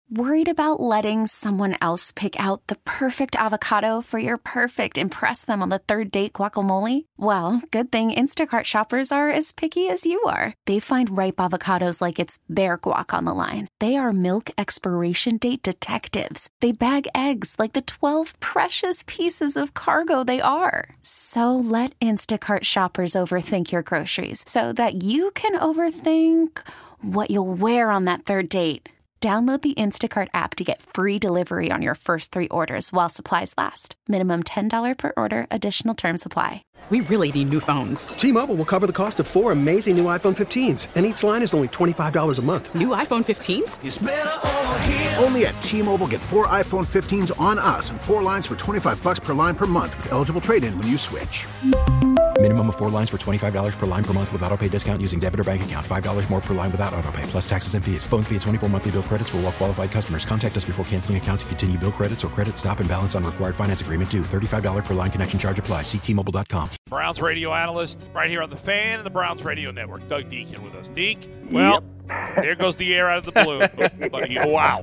Worried about letting someone else pick out the perfect avocado for your perfect impress them on the third date guacamole? Well, good thing Instacart shoppers are as picky as you are. They find ripe avocados like it's their guac on the line. They are milk expiration date detectives. They bag eggs like the 12 precious pieces of cargo they are. So let Instacart shoppers overthink your groceries so that you can overthink what you'll wear on that third date. Download the Instacart app to get free delivery on your first 3 orders while supplies last. Minimum $10 per order. Additional terms apply. We really need new phones. T-Mobile will cover the cost of 4 amazing new iPhone 15s, and each line is only $25 a month. New iPhone 15s? It's better over here. Only at T-Mobile, get 4 iPhone 15s on us and 4 lines for $25 per line per month with eligible trade-in when you switch. Minimum of 4 lines for $25 per line per month with autopay discount using debit or bank account. $5 more per line without autopay, plus taxes and fees. Phone fee at 24 monthly bill credits for well-qualified customers. Contact us before canceling account to continue bill credits or credit stop and balance on required finance agreement due. $35 per line connection charge applies. See T-Mobile.com. Browns radio analyst right here on the Fan and the Browns radio network. Doug Deacon with us. Deke, well, there goes the air out of the balloon. But wow.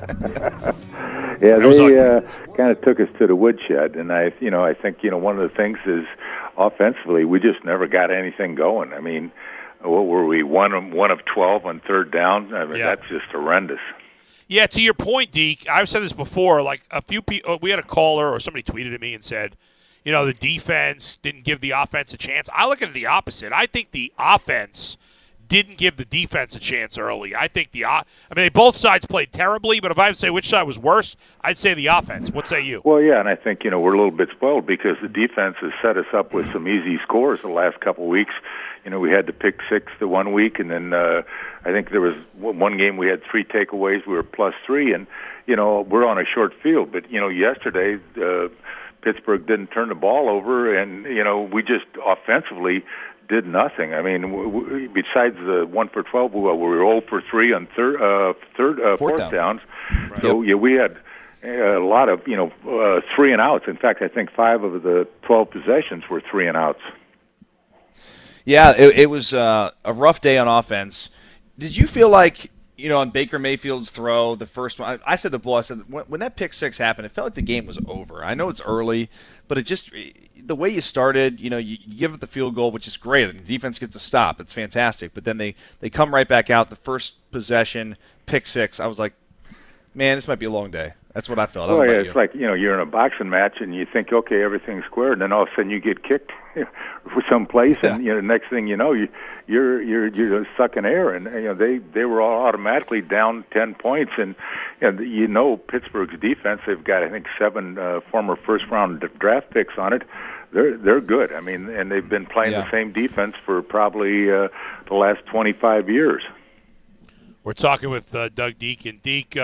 Yeah, they kind of took us to the woodshed, and I think one of the things is offensively we just never got anything going. I mean, what were we, one of 12 on third down? I mean, that's just horrendous. Yeah, to your point, Deke, I've said this before. Like a few people, we had a caller or somebody tweeted at me and said, the defense didn't give the offense a chance. I look at it the opposite. I think the offense didn't give the defense a chance early. I think both sides played terribly, but if I had to say which side was worse, I'd say the offense. What say you? Well, yeah, and I think, we're a little bit spoiled because the defense has set us up with some easy scores the last couple of weeks. We had to pick 6 the one week, and then I think there was one game we had 3 takeaways. We were +3, and, we're on a short field. But, yesterday Pittsburgh didn't turn the ball over, and, we just offensively did nothing. I mean, besides the 1 for 12, we were 0 for 3 on fourth downs. Right. So we had a lot of 3 and outs. In fact, I think 5 of the 12 possessions were 3 and outs. Yeah, it was a rough day on offense. Did you feel like on Baker Mayfield's throw, the first one, I said to Bull, I said when that pick 6 happened, it felt like the game was over. I know it's early, but it just the way you started, you give it the field goal, which is great. And the defense gets a stop. It's fantastic. But then they come right back out. The first possession, pick 6. I was like, man, this might be a long day. That's what I felt. Well, yeah, it's like, you're in a boxing match and you think, okay, everything's square, and then all of a sudden you get kicked for some place, and the next thing you know, you're sucking air, and they were all automatically down 10 points, and Pittsburgh's defense, they've got I think 7 former first round draft picks on it. They're good. I mean, and they've been playing the same defense for probably the last 25 years. We're talking with Doug Deacon. Deke,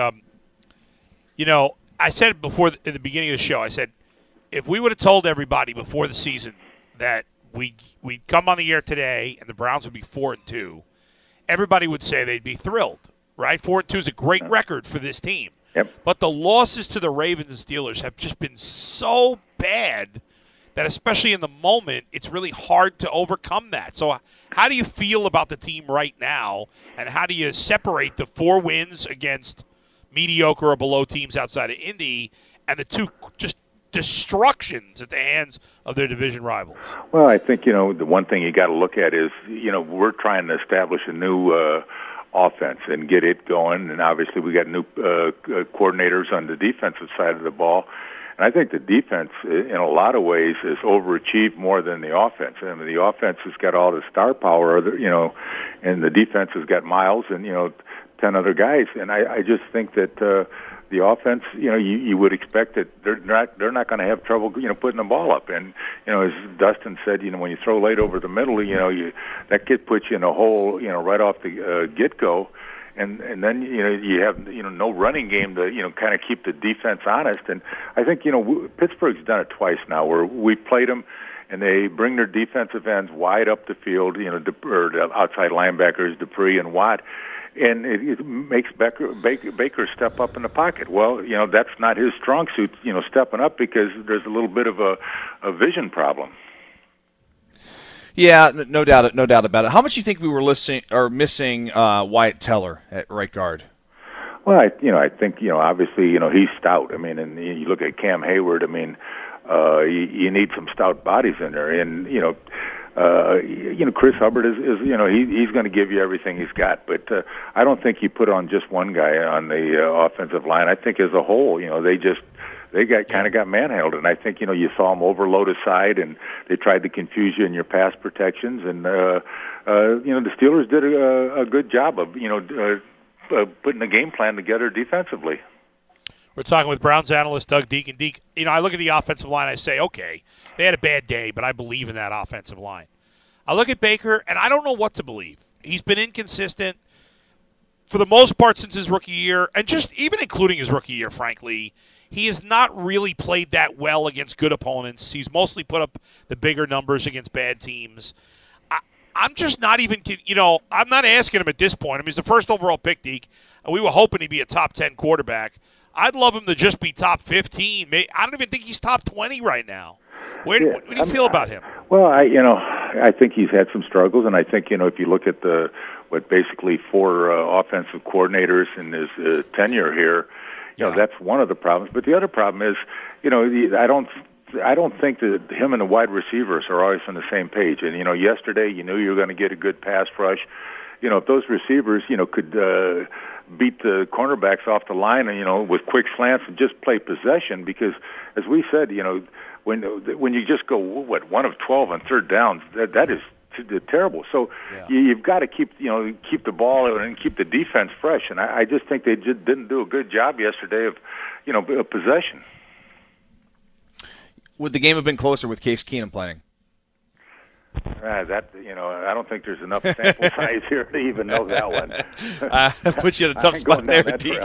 I said before in the beginning of the show, I said, if we would have told everybody before the season that we'd come on the air today and the Browns would be 4-2, everybody would say they'd be thrilled, right? 4-2 is a great record for this team. Yep. But the losses to the Ravens and Steelers have just been so bad that especially in the moment, it's really hard to overcome that. So how do you feel about the team right now, and how do you separate the 4 wins against mediocre or below teams outside of Indy and the 2 just destructions at the hands of their division rivals? Well, I think, the one thing you got to look at is, we're trying to establish a new offense and get it going, and obviously we got new coordinators on the defensive side of the ball. And I think the defense, in a lot of ways, has overachieved more than the offense. I mean, the offense has got all the star power, and the defense has got Miles and, 10 other guys. And I just think that the offense, you would expect that they're not going to have trouble, putting the ball up. And, as Dustin said, when you throw late over the middle, that could put you in a hole, right off the get-go. And then you have no running game to kind of keep the defense honest. And I think Pittsburgh's done it twice now where we played them and they bring their defensive ends wide up the field, or the outside linebackers Dupree and Watt, and it makes Baker step up in the pocket. Well, that's not his strong suit, stepping up, because there's a little bit of a vision problem. Yeah, no doubt about it. How much do you think we were missing Wyatt Teller at right guard? Well, I think obviously he's stout. I mean, and you look at Cam Hayward. I mean, you need some stout bodies in there, and Chris Hubbard is he's going to give you everything he's got, but I don't think you put on just one guy on the offensive line. I think as a whole, they got manhandled, and I think you saw them overload a side, and they tried to confuse you in your pass protections, and the Steelers did a good job of putting a game plan together defensively. We're talking with Browns analyst Doug Deacon. Deke, I look at the offensive line, I say, okay, they had a bad day, but I believe in that offensive line. I look at Baker, and I don't know what to believe. He's been inconsistent for the most part since his rookie year, and just even including his rookie year, frankly. He has not really played that well against good opponents. He's mostly put up the bigger numbers against bad teams. I'm just not even, I'm not asking him at this point. I mean, he's the first overall pick, Deke, and we were hoping he'd be a top 10 quarterback. I'd love him to just be top 15. I don't even think he's top 20 right now. What do you feel about him? Well, I think he's had some struggles, and I think, if you look at basically 4 offensive coordinators in his tenure here, that's one of the problems. But the other problem is, I don't think that him and the wide receivers are always on the same page. And, yesterday you knew you were going to get a good pass rush. If those receivers, could beat the cornerbacks off the line, with quick slants and just play possession, because as we said, when you just go 1 of 12 on third downs, that is terrible. So you've got to keep the ball and keep the defense fresh. And I just think they just didn't do a good job yesterday of possession. Would the game have been closer with Case Keenum playing? I don't think there's enough sample size here to even know that one. Put you in a tough spot there, Deke.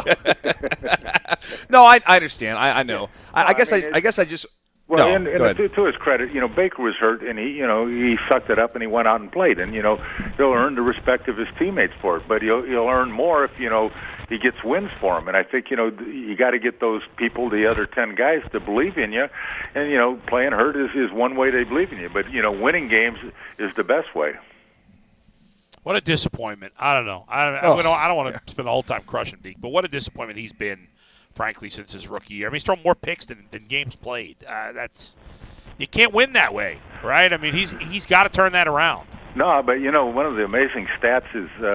No, I understand. I know. I guess I just. Well, no, and to his credit, Baker was hurt, and he sucked it up, and he went out and played, and he'll earn the respect of his teammates for it. But he'll earn more if he gets wins for him. And I think you got to get those people, the other 10 guys, to believe in you. And playing hurt is one way they believe in you, but winning games is the best way. What a disappointment! I don't know. I don't want to spend the whole time crushing Deke, but what a disappointment he's been, frankly, since his rookie year. I mean, he's thrown more picks than games played. You can't win that way, right? I mean, he's got to turn that around. No, but one of the amazing stats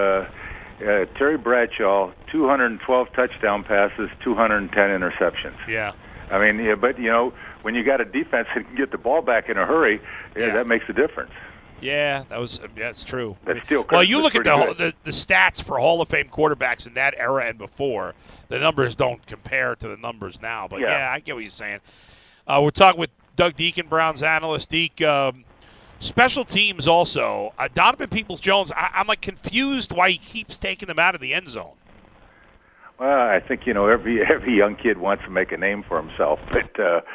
is Terry Bradshaw, 212 touchdown passes, 210 interceptions. Yeah. I mean, but when you got a defense that can get the ball back in a hurry, that makes a difference. Yeah, that's true. Well, you look at the stats for Hall of Fame quarterbacks in that era and before. The numbers don't compare to the numbers now. But, I get what you're saying. We're talking with Doug Deacon, Browns analyst. Deke, special teams also. Donovan Peoples-Jones, I'm confused why he keeps taking them out of the end zone. Well, I think, every young kid wants to make a name for himself. But,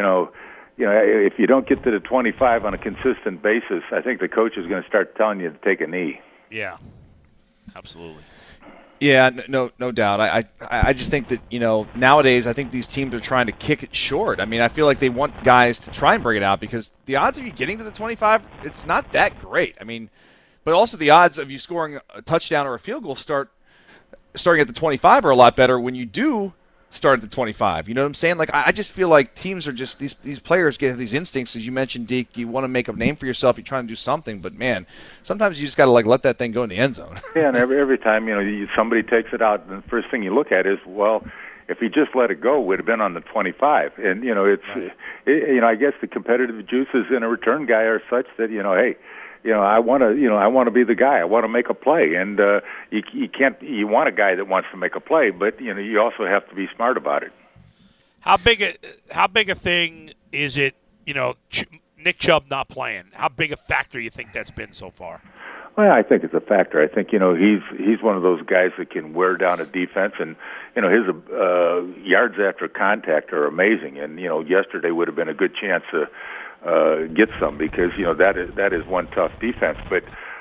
if you don't get to the 25 on a consistent basis, I think the coach is going to start telling you to take a knee. Yeah, absolutely. Yeah, no doubt. I just think that, nowadays I think these teams are trying to kick it short. I mean, I feel like they want guys to try and bring it out because the odds of you getting to the 25, it's not that great. I mean, but also the odds of you scoring a touchdown or a field goal starting at the 25 are a lot better when you do start at the 25. You know what I'm saying? I just feel like teams are just these players get these instincts, as you mentioned, Deke. You want to make a name for yourself. You're trying to do something, but man, sometimes you just got to let that thing go in the end zone. Yeah, and every time somebody takes it out, the first thing you look at is, well, if he just let it go, it would have been on the 25. And I guess the competitive juices in a return guy are such that hey. I want to be the guy. I want to make a play, and you can't. You want a guy that wants to make a play, but you also have to be smart about it. How big a thing is it? Nick Chubb not playing. How big a factor you think that's been so far? Well, I think it's a factor. I think he's one of those guys that can wear down a defense, and his yards after contact are amazing. And yesterday would have been a good chance to get some because that is one tough defense. But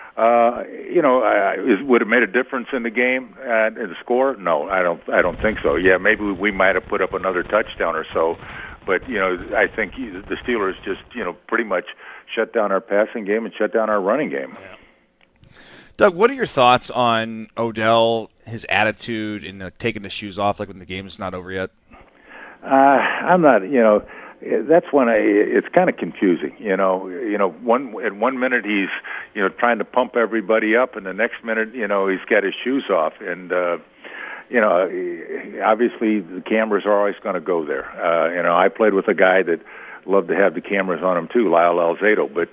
would it made a difference in the game and the score? No, I don't think so. Yeah, maybe we might have put up another touchdown or so, but I think the Steelers just pretty much shut down our passing game and shut down our running game. Yeah. Doug, what are your thoughts on Odell his attitude and taking the shoes off like when the game is not over yet? I'm not. That's when it's kind of confusing. One minute he's trying to pump everybody up, and the next minute he's got his shoes off, and obviously the cameras are always going to go there. I played with a guy that loved to have the cameras on him too, Lyle Alzado, but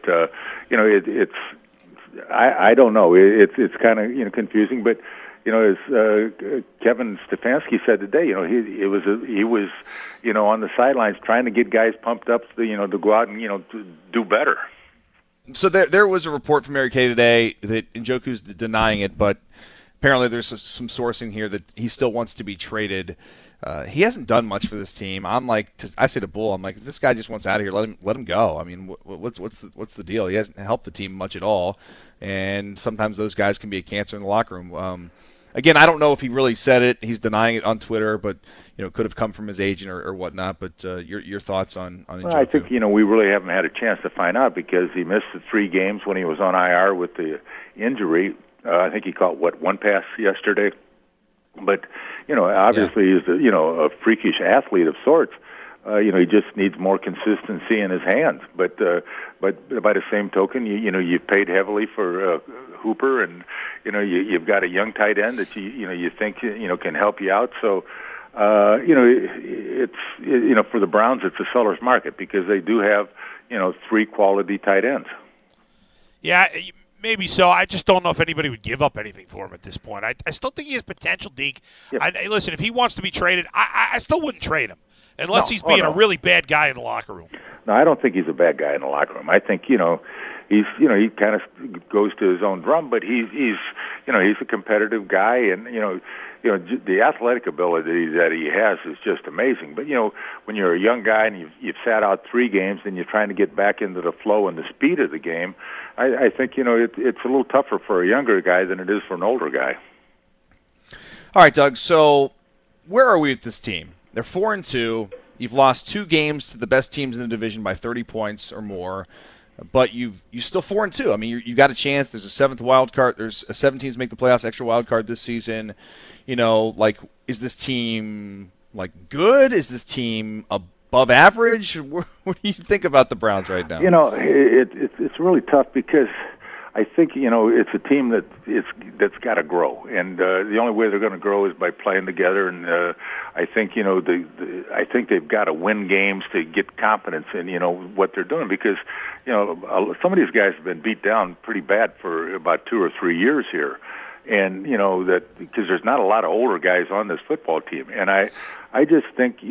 I don't know. It's kind of confusing, but as Kevin Stefanski said today, he was on the sidelines trying to get guys pumped up, to go out and to do better. So there was a report from Mary Kay today that Njoku's denying it, but apparently there's some sourcing here that he still wants to be traded. He hasn't done much for this team. I say to Bull, I'm like, this guy just wants out of here. Let him go. I mean, what's the deal? He hasn't helped the team much at all, and sometimes those guys can be a cancer in the locker room. Again, I don't know if he really said it. He's denying it on Twitter, but it could have come from his agent or whatnot. But your thoughts on Njoku? Well, I think we really haven't had a chance to find out because he missed the 3 games when he was on IR with the injury. I think he caught one pass yesterday. But obviously he's a freakish athlete of sorts. He just needs more consistency in his hands. But by the same token, you've paid heavily for Hooper, and you've got a young tight end that you think can help you out. So it's for the Browns, it's a seller's market because they do have 3 quality tight ends. Yeah. Maybe so. I just don't know if anybody would give up anything for him at this point. I still think he has potential, Deke. Yep. Listen, if he wants to be traded, I still wouldn't trade him unless he's being a really bad guy in the locker room. No, I don't think he's a bad guy in the locker room. I think he's he kind of goes to his own drum, but he's a competitive guy, and the athletic ability that he has is just amazing. But when you're a young guy and you've sat out 3 games and you're trying to get back into the flow and the speed of the game, I think it's a little tougher for a younger guy than it is for an older guy. All right, Doug. So where are we with this team? They're 4-2. You've lost 2 games to the best teams in the division by 30 points or more, but you still 4-2. I mean, you got a chance. There's a 7th wild card. There's 7 teams make the playoffs, extra wild card this season. Is this team good? Is this team above average? What do you think about the Browns right now? It's really tough because I think it's a team that's got to grow, and the only way they're going to grow is by playing together. And I think I think they've got to win games to get confidence in what they're doing because some of these guys have been beat down pretty bad for about 2 or 3 years here. And that because there's not a lot of older guys on this football team, and I just think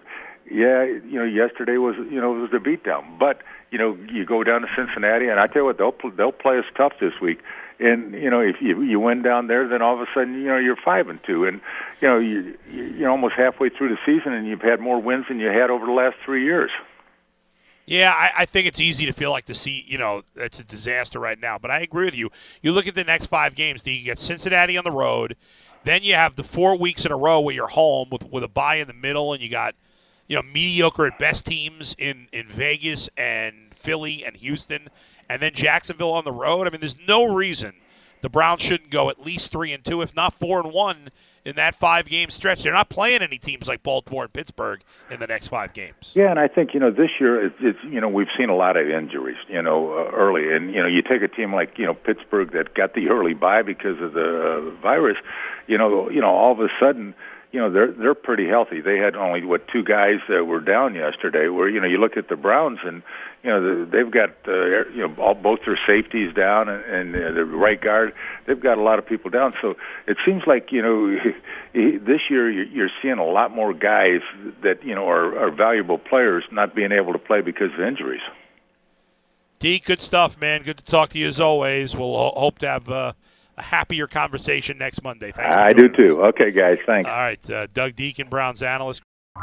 yesterday was was the beatdown, but you go down to Cincinnati, and I tell you what, they'll play us tough this week, and if you win down there, then all of a sudden you're 5-2, and you're almost halfway through the season, and you've had more wins than you had over the last 3 years. Yeah, I think it's easy to feel like it's a disaster right now. But I agree with you. You look at the next 5 games. You get Cincinnati on the road. Then you have the 4 weeks in a row where you're home with a bye in the middle, and you got mediocre at best teams in Vegas and Philly and Houston, and then Jacksonville on the road. I mean, there's no reason the Browns shouldn't go at least 3-2, if not 4-1. In that 5-game stretch. They're not playing any teams like Baltimore and Pittsburgh in the next 5 games. Yeah, and I think, this year, it's we've seen a lot of injuries, early. And, you take a team like, Pittsburgh that got the early bye because of the virus, all of a sudden, they're pretty healthy. They had only, 2 guys that were down yesterday where, you look at the Browns and, they've got, both their safeties down and the right guard. They've got a lot of people down. So it seems like, this year you're seeing a lot more guys that, are valuable players not being able to play because of injuries. Deke, good stuff, man. Good to talk to you as always. We'll hope to have a happier conversation next Monday. Thanks. I do too. Okay, guys. Thanks. All right. Doug Deacon, Browns analyst.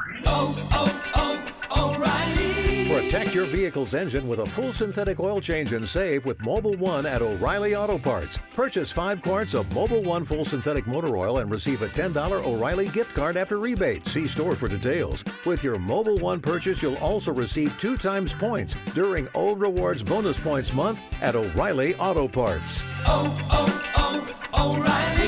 O'Reilly. Protect your vehicle's engine with a full synthetic oil change and save with Mobil 1 at O'Reilly Auto Parts. Purchase 5 quarts of Mobil 1 full synthetic motor oil and receive a $10 O'Reilly gift card after rebate. See store for details. With your Mobil 1 purchase, you'll also receive 2 times points during O Rewards Bonus Points Month at O'Reilly Auto Parts. O'Reilly.